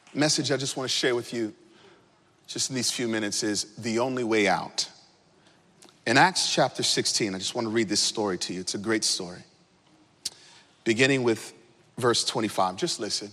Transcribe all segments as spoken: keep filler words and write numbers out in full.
Message I just want to share with you just in these few minutes is the only way out. In Acts chapter sixteen, I just want to read this story to you. It's a great story. Beginning with verse twenty-five, just listen.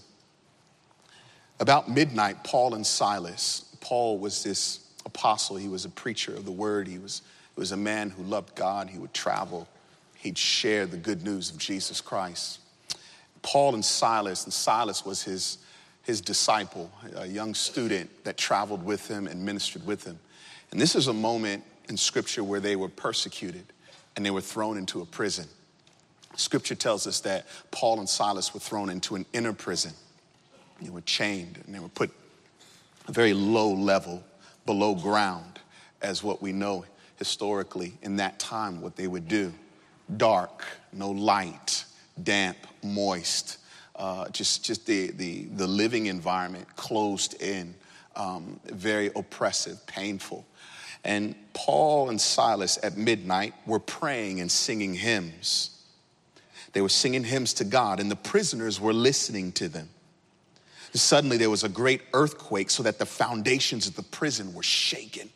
About midnight, Paul and Silas. Paul was this apostle. He was a preacher of the word. He was, he was a man who loved God. He would travel. He'd share the good news of Jesus Christ. Paul and Silas, and Silas was his his disciple, a young student that traveled with him and ministered with him. And this is a moment in Scripture where they were persecuted and they were thrown into a prison. Scripture tells us that Paul and Silas were thrown into an inner prison. They were chained and they were put a very low level, below ground, as what we know historically in that time what they would do. Dark, no light, damp, moist. Uh, just just the, the, the living environment, closed in, um, very oppressive, painful. And Paul and Silas at midnight were praying and singing hymns. They were singing hymns to God, and the prisoners were listening to them. Suddenly there was a great earthquake so that the foundations of the prison were shaken.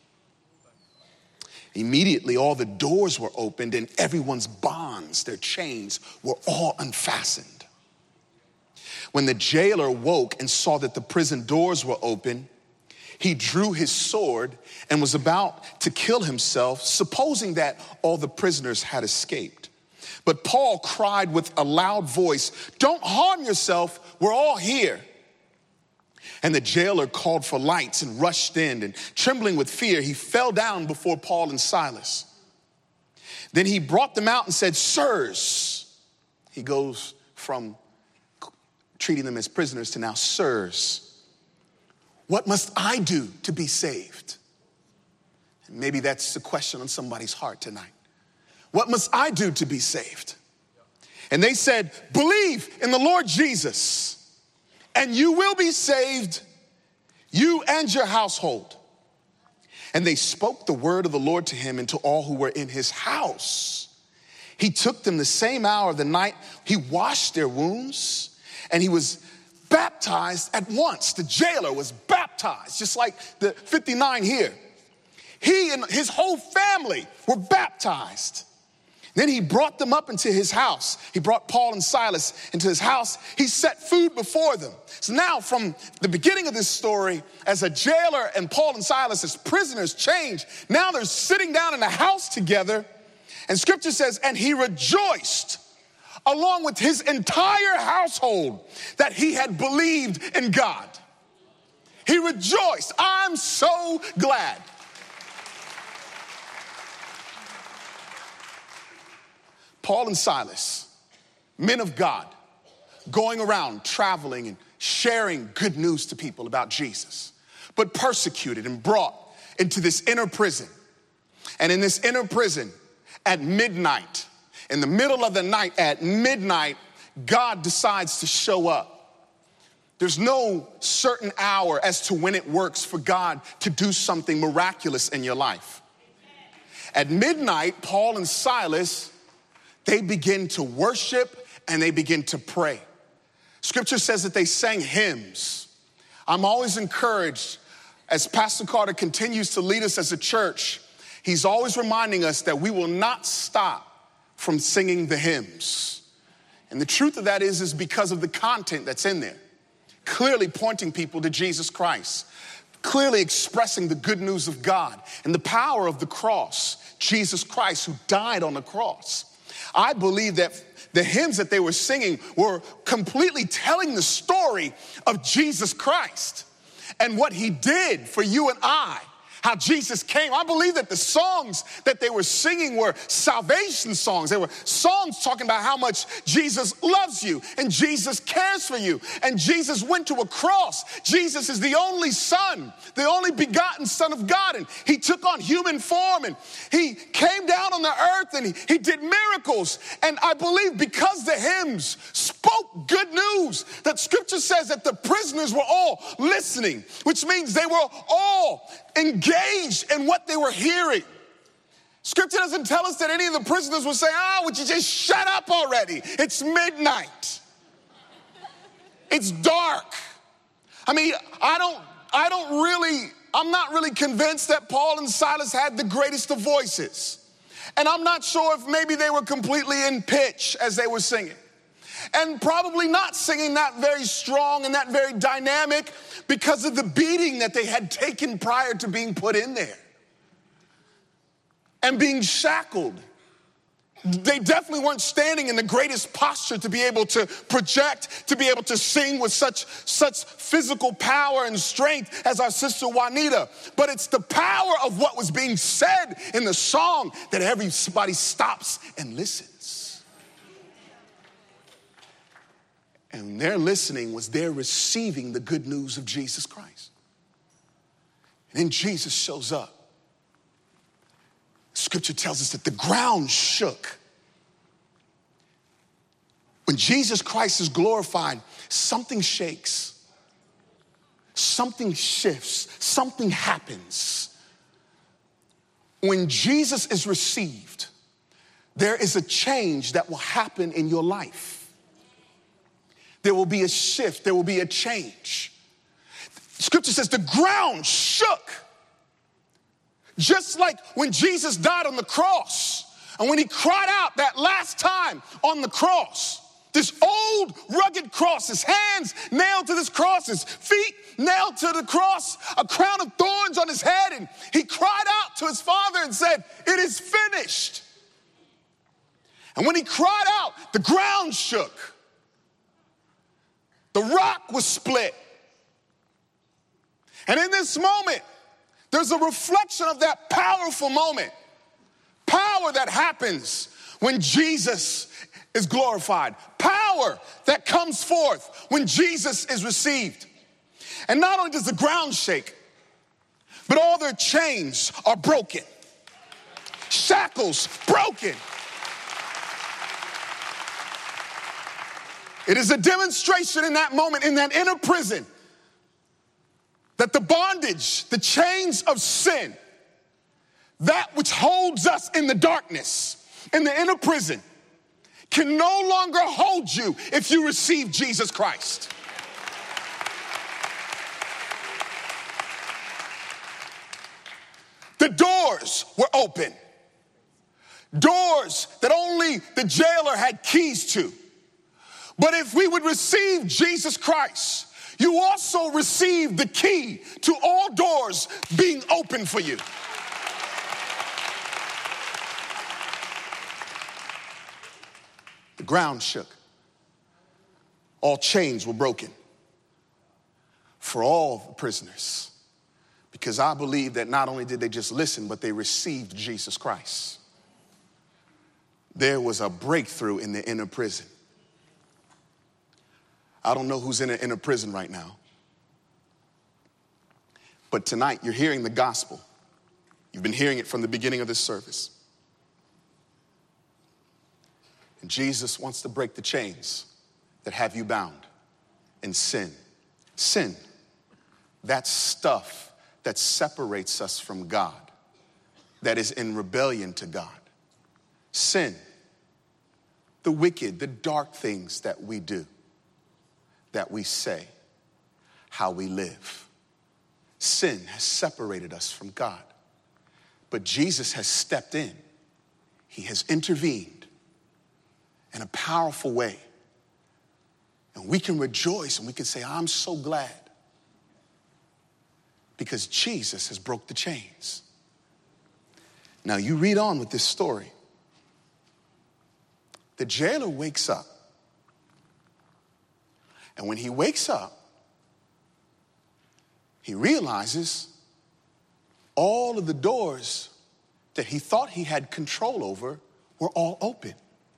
Immediately all the doors were opened and everyone's bonds, their chains, were all unfastened. When the jailer woke and saw that the prison doors were open, he drew his sword and was about to kill himself, supposing that all the prisoners had escaped. But Paul cried with a loud voice, "Don't harm yourself, we're all here." And the jailer called for lights and rushed in, and trembling with fear, he fell down before Paul and Silas. Then he brought them out and said, "Sirs," he goes from treating them as prisoners to now, "Sirs, what must I do to be saved?" And maybe that's the question on somebody's heart tonight. What must I do to be saved? And they said, "Believe in the Lord Jesus, and you will be saved, you and your household." And they spoke the word of the Lord to him and to all who were in his house. He took them the same hour of the night. He washed their wounds, and he was baptized at once. The jailer was baptized, just like the fifty-nine here. He and his whole family were baptized. Then he brought them up into his house. He brought Paul and Silas into his house. He set food before them. So now from the beginning of this story, as a jailer and Paul and Silas as prisoners changed, now they're sitting down in a house together. And Scripture says, and he rejoiced along with his entire household that he had believed in God. He rejoiced. I'm so glad. Paul and Silas, men of God, going around traveling and sharing good news to people about Jesus, but persecuted and brought into this inner prison. And in this inner prison, at midnight, in the middle of the night, at midnight, God decides to show up. There's no certain hour as to when it works for God to do something miraculous in your life. At midnight, Paul and Silas, they begin to worship and they begin to pray. Scripture says that they sang hymns. I'm always encouraged as Pastor Carter continues to lead us as a church. He's always reminding us that we will not stop from singing the hymns. And the truth of that is, is because of the content that's in there. Clearly pointing people to Jesus Christ. Clearly expressing the good news of God and the power of the cross. Jesus Christ who died on the cross. I believe that the hymns that they were singing were completely telling the story of Jesus Christ and what he did for you and I, how Jesus came. I believe that the songs that they were singing were salvation songs. They were songs talking about how much Jesus loves you and Jesus cares for you. And Jesus went to a cross. Jesus is the only son, the only begotten son of God. And he took on human form and he came down on the earth and he, he did miracles. And I believe because the hymns spoke good news, that Scripture says that the prisoners were all listening, which means they were all engaged in what they were hearing. Scripture doesn't tell us that any of the prisoners would say, "Oh, would you just shut up already? It's midnight. It's dark. I mean, I don't, I don't really, I'm not really convinced that Paul and Silas had the greatest of voices. And I'm not sure if maybe they were completely in pitch as they were singing. And probably not singing that very strong and that very dynamic because of the beating that they had taken prior to being put in there and being shackled. They definitely weren't standing in the greatest posture to be able to project, to be able to sing with such, such physical power and strength as our sister Juanita. But it's the power of what was being said in the song that everybody stops and listens. And their listening was their receiving the good news of Jesus Christ. And then Jesus shows up. Scripture tells us that the ground shook. When Jesus Christ is glorified, something shakes. Something shifts. Something happens. When Jesus is received, there is a change that will happen in your life. There will be a shift. There will be a change. Scripture says the ground shook. Just like when Jesus died on the cross and when he cried out that last time on the cross, this old rugged cross, his hands nailed to this cross, his feet nailed to the cross, a crown of thorns on his head, and he cried out to his Father and said, "It is finished." And when he cried out, the ground shook. The rock was split. And in this moment, there's a reflection of that powerful moment. Power that happens when Jesus is glorified. Power that comes forth when Jesus is received. And not only does the ground shake, but all their chains are broken. Shackles broken. It is a demonstration in that moment, in that inner prison, that the bondage, the chains of sin, that which holds us in the darkness, in the inner prison, can no longer hold you if you receive Jesus Christ. The doors were open. Doors that only the jailer had keys to. But if we would receive Jesus Christ, you also receive the key to all doors being open for you. The ground shook. All chains were broken for all the prisoners. Because I believe that not only did they just listen, but they received Jesus Christ. There was a breakthrough in the inner prison. I don't know who's in an inner prison right now. But tonight, you're hearing the gospel. You've been hearing it from the beginning of this service. And Jesus wants to break the chains that have you bound in sin. Sin, that stuff that separates us from God, that is in rebellion to God. Sin, the wicked, the dark things that we do, that we say, how we live. Sin has separated us from God. But Jesus has stepped in. He has intervened in a powerful way. And we can rejoice and we can say, I'm so glad. Because Jesus has broke the chains. Now you read on with this story. The jailer wakes up. And when he wakes up, he realizes all of the doors that he thought he had control over were all open.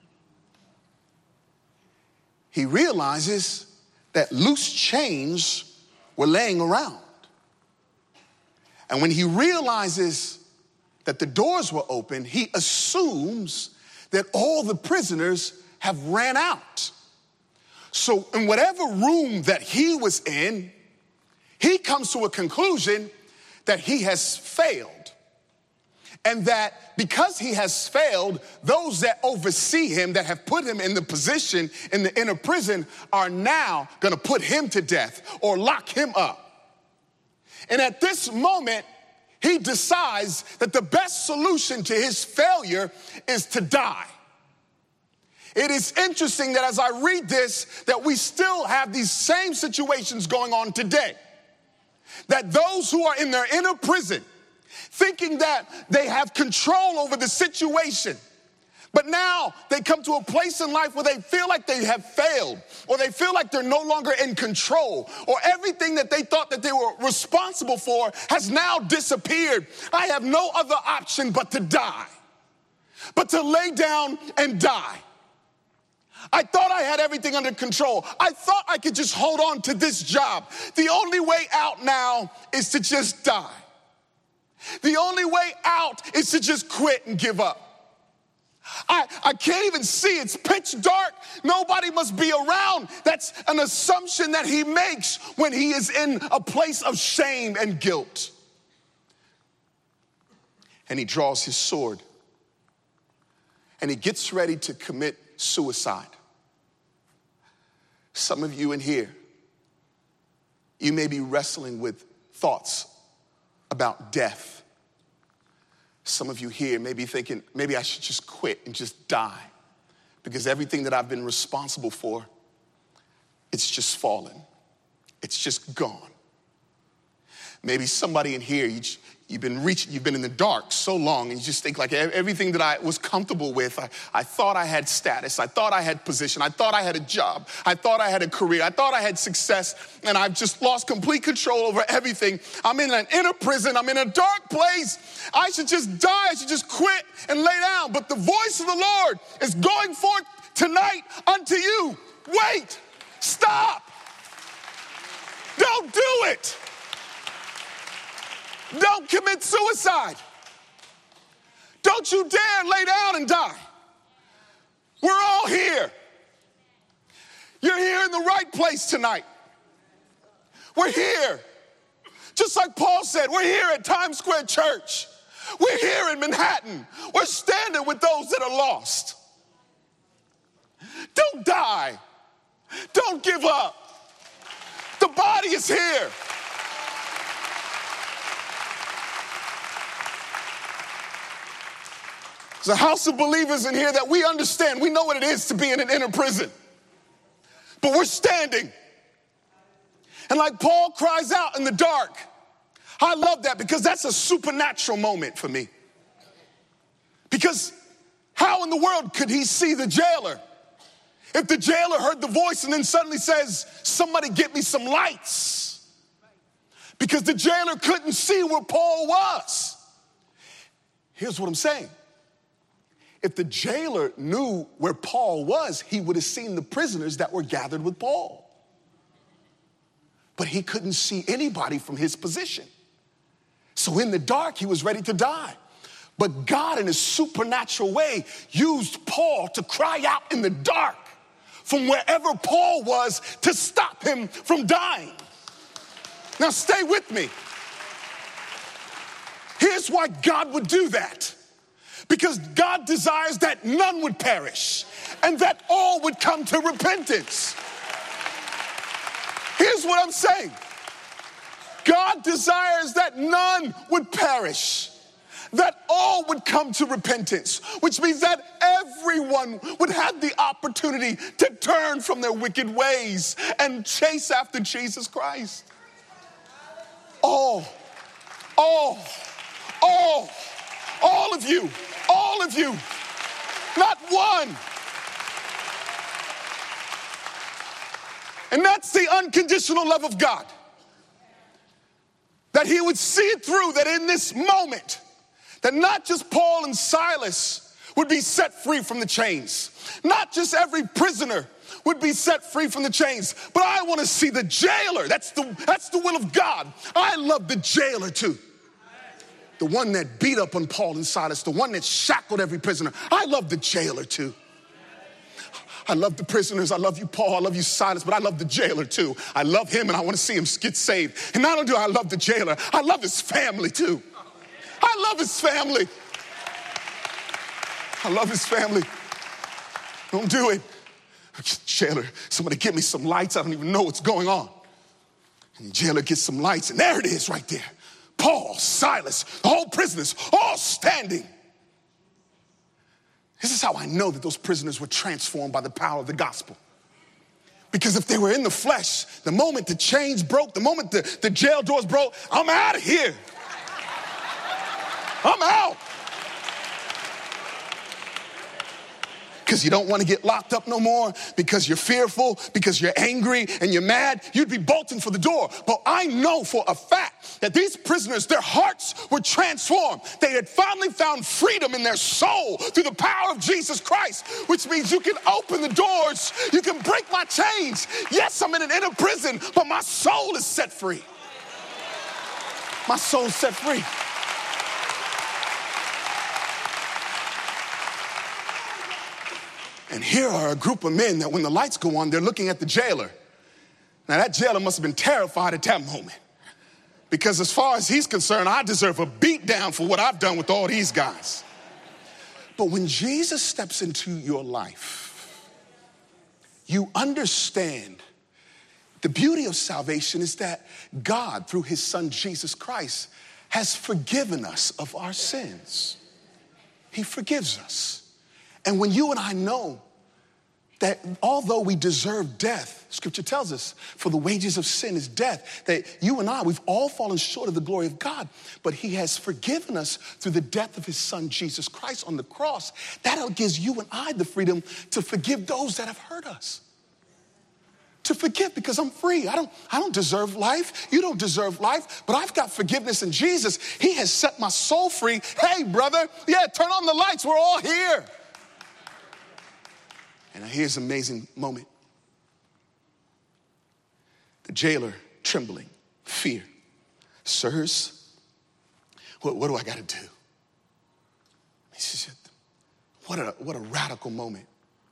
He realizes that loose chains were laying around. And when he realizes that the doors were open, he assumes that all the prisoners have ran out. So in whatever room that he was in, he comes to a conclusion that he has failed. And that because he has failed, those that oversee him, that have put him in the position in the inner prison, are now gonna put him to death or lock him up. And at this moment, he decides that the best solution to his failure is to die. It is interesting that as I read this, that we still have these same situations going on today. That those who are in their inner prison, thinking that they have control over the situation, but now they come to a place in life where they feel like they have failed, or they feel like they're no longer in control, or everything that they thought that they were responsible for has now disappeared. I have no other option but to die, but to lay down and die. I thought I had everything under control. I thought I could just hold on to this job. The only way out now is to just die. The only way out is to just quit and give up. I, I can't even see. It's pitch dark. Nobody must be around. That's an assumption that he makes when he is in a place of shame and guilt. And he draws his sword. And he gets ready to commit suicide. Some of you in here, you may be wrestling with thoughts about death. Some of you here may be thinking, maybe I should just quit and just die because everything that I've been responsible for, it's just fallen. It's just gone. Maybe somebody in here, you, you've been reaching, you've been in the dark so long and you just think like everything that I was comfortable with, I, I thought I had status, I thought I had position, I thought I had a job, I thought I had a career, I thought I had success, and I've just lost complete control over everything. I'm in an inner prison, I'm in a dark place. I should just die, I should just quit and lay down. But the voice of the Lord is going forth tonight unto you. Wait, stop. Don't do it. Don't commit suicide. Don't you dare lay down and die. We're all here. You're here in the right place tonight. We're here. Just like Paul said, we're here at Times Square Church. We're here in Manhattan. We're standing with those that are lost. Don't die. Don't give up. The body is here. There's a house of believers in here that we understand. We know what it is to be in an inner prison. But we're standing. And like Paul cries out in the dark, I love that because that's a supernatural moment for me. Because how in the world could he see the jailer if the jailer heard the voice and then suddenly says, somebody get me some lights? Because the jailer couldn't see where Paul was. Here's what I'm saying. If the jailer knew where Paul was, he would have seen the prisoners that were gathered with Paul. But he couldn't see anybody from his position. So in the dark, he was ready to die. But God, in a supernatural way, used Paul to cry out in the dark from wherever Paul was to stop him from dying. Now stay with me. Here's why God would do that. Because God desires that none would perish and that all would come to repentance. Here's what I'm saying. God desires that none would perish, that all would come to repentance, which means that everyone would have the opportunity to turn from their wicked ways and chase after Jesus Christ. All, all, all, all of you, all of you, not one. And that's the unconditional love of God. That he would see it through, that in this moment, that not just Paul and Silas would be set free from the chains. Not just every prisoner would be set free from the chains, but I want to see the jailer. That's the, that's the will of God. I love the jailer too. The one that beat up on Paul and Silas, the one that shackled every prisoner. I love the jailer too. I love the prisoners. I love you, Paul. I love you, Silas, but I love the jailer too. I love him and I want to see him get saved. And not only do I love the jailer, I love his family too. I love his family. I love his family. Don't do it. Jailer, somebody get me some lights. I don't even know what's going on. And the jailer gets some lights, and there it is right there. Paul, Silas, the whole prisoners, all standing. This is how I know that those prisoners were transformed by the power of the gospel. Because if they were in the flesh, the moment the chains broke, the moment the, the jail doors broke, I'm out of here. I'm out. Because you don't want to get locked up no more, because you're fearful, because you're angry and you're mad, you'd be bolting for the door. But I know for a fact that these prisoners, their hearts were transformed. They had finally found freedom in their soul through the power of Jesus Christ, which means you can open the doors, you can break my chains. Yes, I'm in an inner prison, but my soul is set free. My soul's set free. And here are a group of men that when the lights go on, they're looking at the jailer. Now that jailer must have been terrified at that moment. Because as far as he's concerned, I deserve a beat down for what I've done with all these guys. But when Jesus steps into your life, you understand the beauty of salvation is that God, through his son Jesus Christ, has forgiven us of our sins. He forgives us. And when you and I know that although we deserve death, scripture tells us, for the wages of sin is death, that you and I, we've all fallen short of the glory of God, but he has forgiven us through the death of his son, Jesus Christ, on the cross. That gives you and I the freedom to forgive those that have hurt us. To forgive, because I'm free. I don't, I don't deserve life. You don't deserve life, but I've got forgiveness in Jesus. He has set my soul free. Hey, brother, yeah, turn on the lights. We're all here. And here's an amazing moment. The jailer, trembling, fear. Sirs, what, what do I got to do? He says, what a, what a radical moment.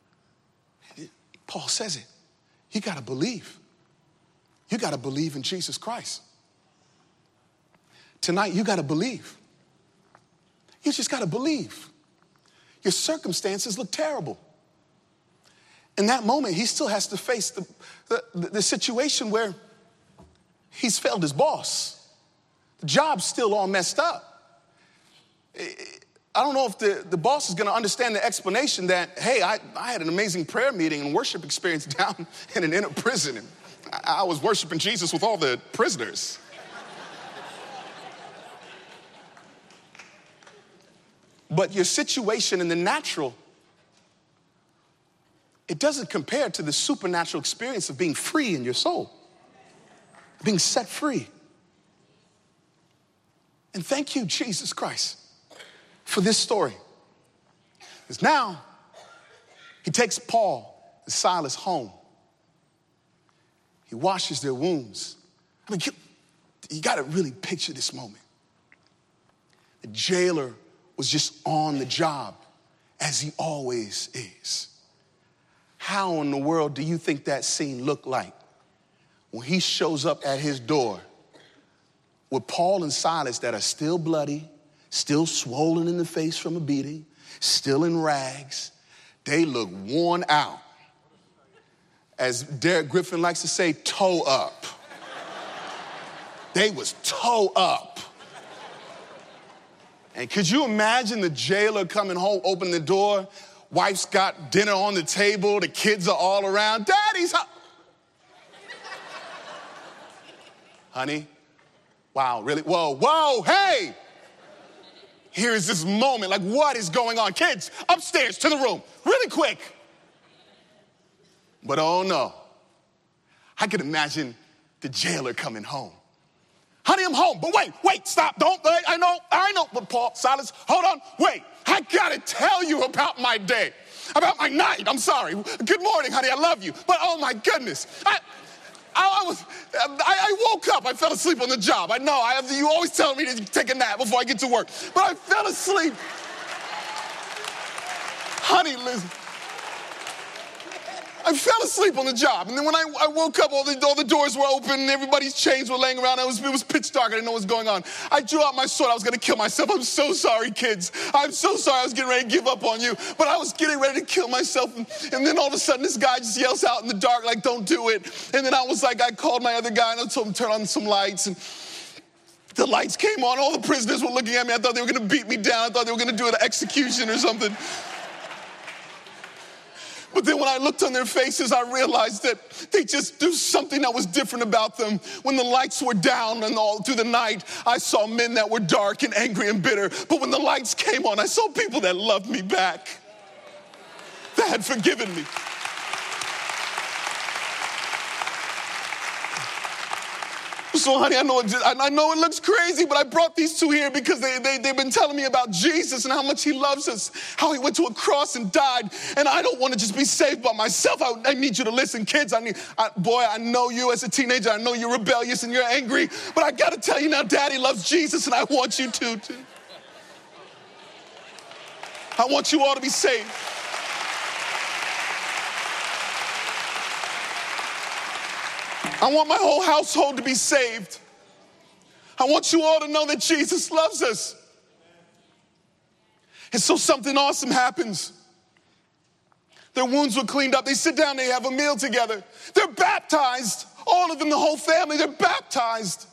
Paul says it. You got to believe. You got to believe in Jesus Christ. Tonight, you got to believe. You just got to believe. Your circumstances look terrible. In that moment, he still has to face the, the, the situation where he's failed his boss. The job's still all messed up. I don't know if the, the boss is going to understand the explanation that, hey, I, I had an amazing prayer meeting and worship experience down in an inner prison. And I, I was worshiping Jesus with all the prisoners. But your situation in the natural, it doesn't compare to the supernatural experience of being free in your soul, being set free. And thank you, Jesus Christ, for this story. Because now he takes Paul and Silas home. He washes their wounds. I mean, you, you got to really picture this moment. The jailer was just on the job, as he always is. How in the world do you think that scene looked like when he shows up at his door with Paul and Silas that are still bloody, still swollen in the face from a beating, still in rags? They look worn out. As Derek Griffin likes to say, toe up. They was toe up. And could you imagine the jailer coming home, open the door, wife's got dinner on the table, the kids are all around. Daddy's home. Honey, wow, really? Whoa, whoa, hey! Here is this moment, like what is going on? Kids, upstairs to the room, really quick. But oh no, I could imagine the jailer coming home. Honey, I'm home, but wait, wait, stop, don't, I know, I know, but Paul, Silas, hold on, wait. I gotta tell you about my day, about my night. I'm sorry. Good morning, honey. I love you. But oh my goodness, I, I, I was, I, I woke up. I fell asleep on the job. I know. I have, you always tell me to take a nap before I get to work, but I fell asleep. Honey, listen. I fell asleep on the job. And then when I, I woke up, all the, all the doors were open and everybody's chains were laying around. It was, it was pitch dark. I didn't know what was going on. I drew out my sword. I was going to kill myself. I'm so sorry, kids. I'm so sorry. I was getting ready to give up on you. But I was getting ready to kill myself. And, and then all of a sudden, this guy just yells out in the dark, like, don't do it. And then I was like, I called my other guy and I told him to turn on some lights. And the lights came on. All the prisoners were looking at me. I thought they were going to beat me down. I thought they were going to do an execution or something. But then when I looked on their faces, I realized that they just, there was something that was different about them. When the lights were down and all through the night, I saw men that were dark and angry and bitter. But when the lights came on, I saw people that loved me back, that had forgiven me. So, honey, I know, it, I know it looks crazy, but I brought these two here because they, they, they've been telling me about Jesus and how much he loves us, how he went to a cross and died. And I don't want to just be saved by myself. I, I need you to listen, kids. I need, I, boy, I know you as a teenager. I know you're rebellious and you're angry. But I got to tell you now, Daddy loves Jesus, and I want you to, too. I want you all to be saved. I want my whole household to be saved. I want you all to know that Jesus loves us. And so something awesome happens. Their wounds were cleaned up. They sit down, they have a meal together. They're baptized. All of them, the whole family, they're baptized.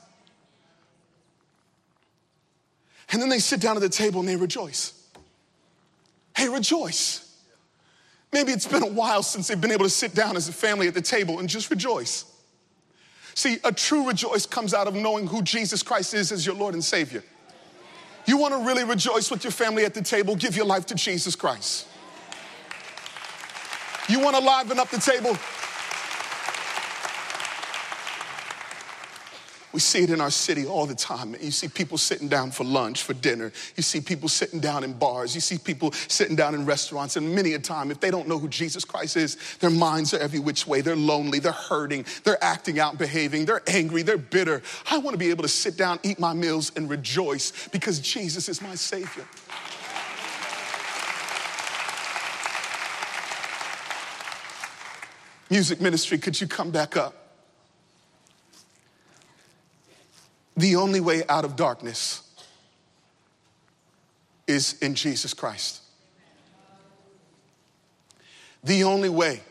And then they sit down at the table and they rejoice. Hey, rejoice. Maybe it's been a while since they've been able to sit down as a family at the table and just rejoice. See, a true rejoice comes out of knowing who Jesus Christ is as your Lord and Savior. You want to really rejoice with your family at the table, give your life to Jesus Christ. You want to liven up the table? We see it in our city all the time. You see people sitting down for lunch, for dinner. You see people sitting down in bars. You see people sitting down in restaurants. And many a time, if they don't know who Jesus Christ is, their minds are every which way. They're lonely. They're hurting. They're acting out, behaving. They're angry. They're bitter. I want to be able to sit down, eat my meals, and rejoice because Jesus is my Savior. Music ministry, could you come back up? The only way out of darkness is in Jesus Christ. The only way,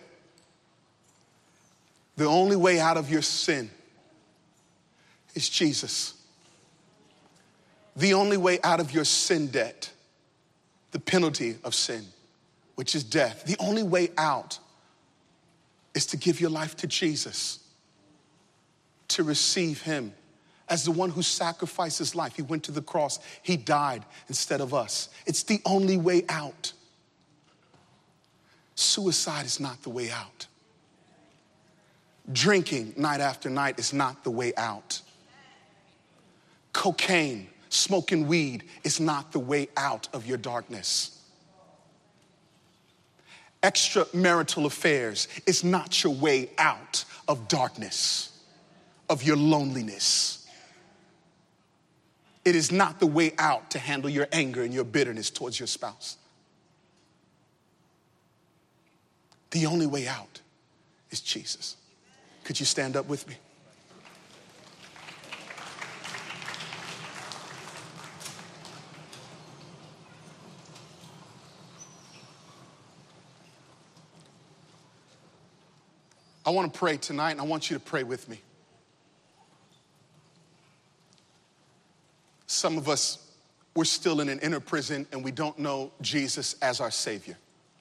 the only way out of your sin is Jesus. The only way out of your sin debt, the penalty of sin, which is death, the only way out is to give your life to Jesus, to receive him as the one who sacrificed his life. He went to the cross. He died instead of us. It's the only way out. Suicide is not the way out. Drinking night after night is not the way out. Cocaine, smoking weed is not the way out of your darkness. Extramarital affairs is not your way out of darkness, of your loneliness. It is not the way out to handle your anger and your bitterness towards your spouse. The only way out is Jesus. Could you stand up with me? I want to pray tonight, and I want you to pray with me. Some of us, we're still in an inner prison and we don't know Jesus as our Savior.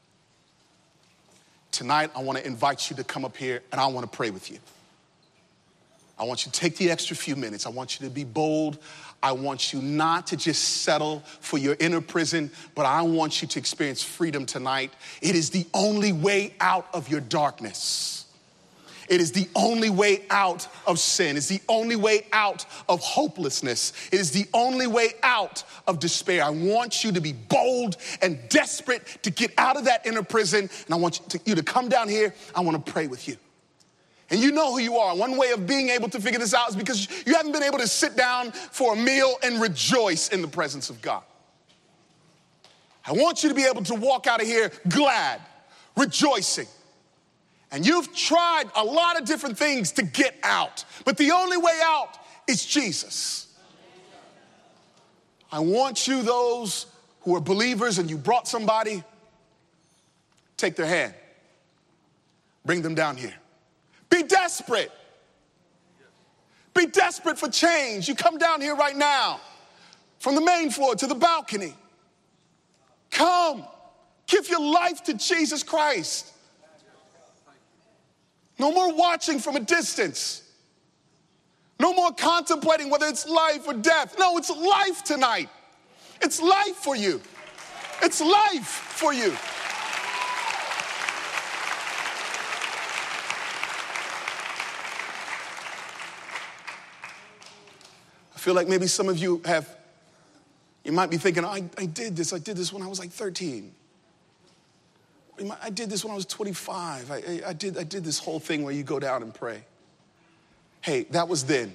Tonight, I want to invite you to come up here and I want to pray with you. I want you to take the extra few minutes. I want you to be bold. I want you not to just settle for your inner prison, but I want you to experience freedom tonight. It is the only way out of your darkness. It is the only way out of sin. It's the only way out of hopelessness. It is the only way out of despair. I want you to be bold and desperate to get out of that inner prison. And I want you to, you to come down here. I want to pray with you. And you know who you are. One way of being able to figure this out is because you haven't been able to sit down for a meal and rejoice in the presence of God. I want you to be able to walk out of here glad, rejoicing. And you've tried a lot of different things to get out, but the only way out is Jesus. I want you, those who are believers and you brought somebody, take their hand. Bring them down here. Be desperate. Be desperate for change. You come down here right now, from the main floor to the balcony. Come. Give your life to Jesus Christ. No more watching from a distance. No more contemplating whether it's life or death. No, it's life tonight. It's life for you. It's life for you. I feel like maybe some of you have, you might be thinking, I, I did this. I did this when I was like thirteen. I did this when I was twenty-five. I, I, I, did, I did this whole thing where you go down and pray. Hey, that was then.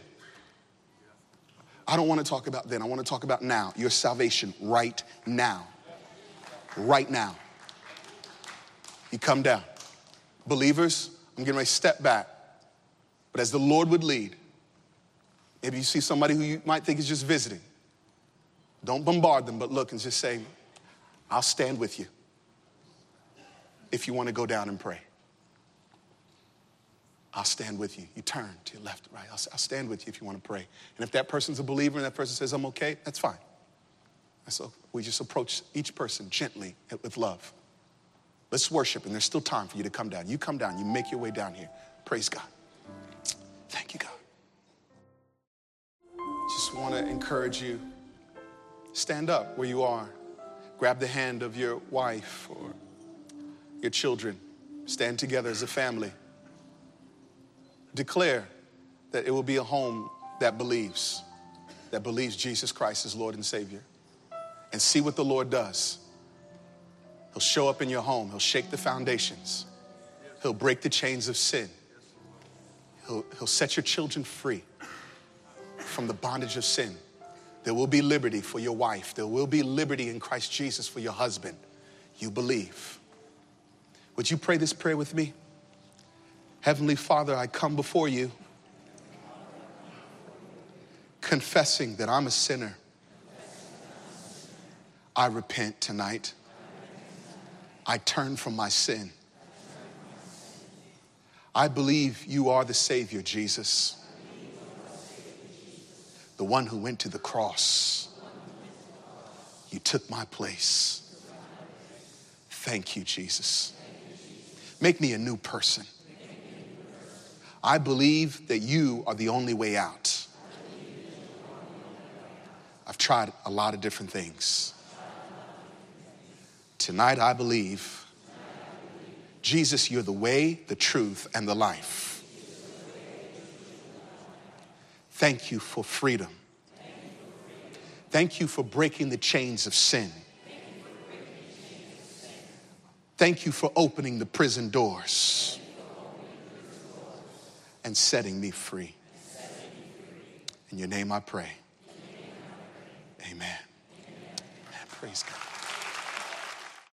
I don't want to talk about then. I want to talk about now. Your salvation right now. Right now. You come down. Believers, I'm getting ready to step back. But as the Lord would lead, maybe you see somebody who you might think is just visiting. Don't bombard them, but look and just say, I'll stand with you if you want to go down and pray. I'll stand with you. You turn to your left, right. I'll, I'll stand with you if you want to pray. And if that person's a believer and that person says, I'm okay, that's fine. And so we just approach each person gently with love. Let's worship, and there's still time for you to come down. You come down. You make your way down here. Praise God. Thank you, God. Just want to encourage you. Stand up where you are. Grab the hand of your wife or your children. Stand together as a family. Declare that it will be a home that believes, that believes Jesus Christ is Lord and Savior. And see what the Lord does. He'll show up in your home. He'll shake the foundations. He'll break the chains of sin. He'll, he'll set your children free from the bondage of sin. There will be liberty for your wife. There will be liberty in Christ Jesus for your husband. You believe. Would you pray this prayer with me? Heavenly Father, I come before you confessing that I'm a sinner. I repent tonight. I turn from my sin. I believe you are the Savior, Jesus. The one who went to the cross. You took my place. Thank you, Jesus. Make me a new person. I believe that you are the only way out. I've tried a lot of different things. Tonight I believe, Jesus, you're the way, the truth, and the life. Thank you for freedom. Thank you for breaking the chains of sin. Thank you for opening the prison doors and setting me free. In your name I pray. Amen. Amen. Praise God.